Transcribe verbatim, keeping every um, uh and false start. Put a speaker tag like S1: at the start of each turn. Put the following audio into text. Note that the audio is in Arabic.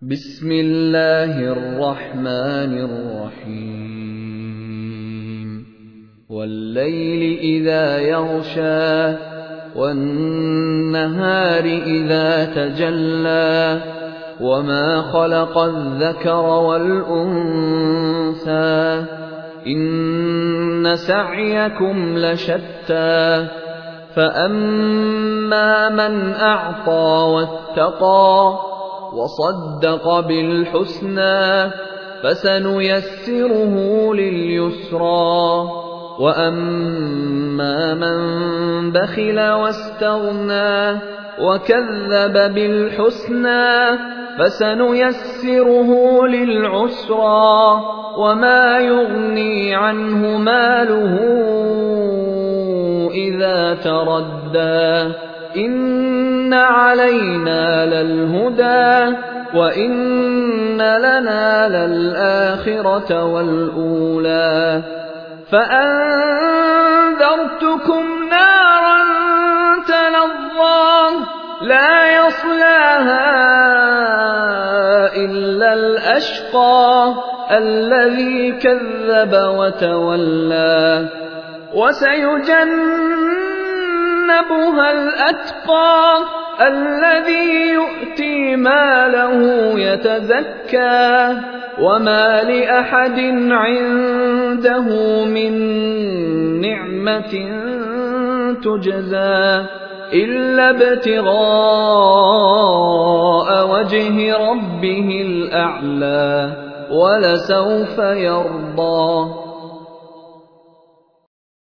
S1: بسم الله الرحمن الرحيم والليل إذا يغشى والنهار إذا تجلى وما خلق الذكر والأنثى إن سعيكم لشتى فأما من أعطى واتقى وصدق بالحسنى فسنيسره لليسرى وأما من بخل واستغنى وكذب بالحسنى فسنيسره للعسرى وما يغني عنه ماله إذا تردى إن علينا للهدى وإن لنا للآخرة والأولى فأنذرتكم نارا تلظى لا يصلاها إلا الأشقى الذي كذب وتولى وسيجنبها الأتقى الذي يؤتي ماله يتزكى وما لأحد عنده من نعمة تجزى إلا ابتغاء وجه ربه الأعلى ولسوف يرضى.